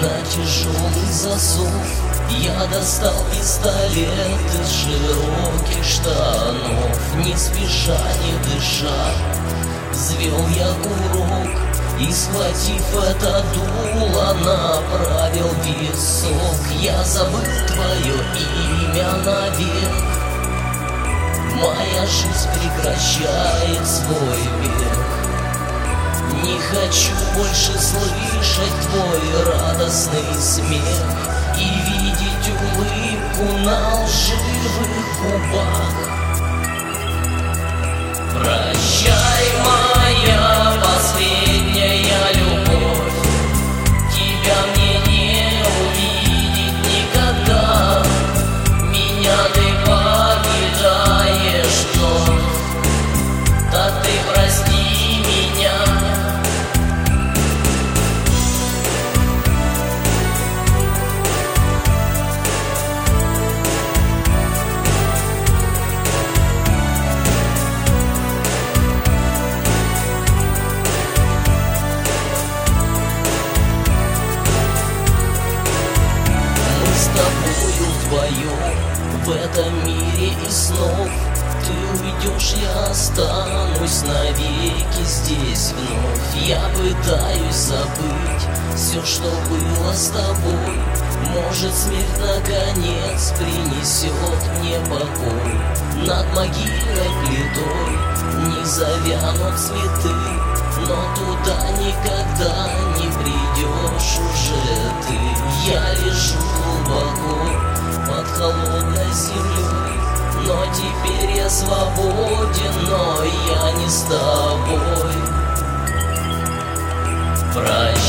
На тяжелый засов я достал пистолет из широких штанов. Не спеша, не дыша, взвел я курок и, схватив это дуло, направил висок. Я забыл твое имя навек, моя жизнь прекращает свой бег. Не хочу больше слышать твой радостный смех и видеть улыбку на лживых губах. Прощай, моя последняя любовь, тебя мне не увидеть никогда. Меня ты покидаешь вновь, так ты прости меня. В этом мире и снов ты уйдешь, я останусь навеки здесь вновь. Я пытаюсь забыть все, что было с тобой. Может, смерть наконец принесет мне покой. Над могильной плитой не завянут цветы, но туда никогда не придешь уже ты. Я лежу глубоко под холодной землей, но теперь я свободен, но я не с тобой. Прощай.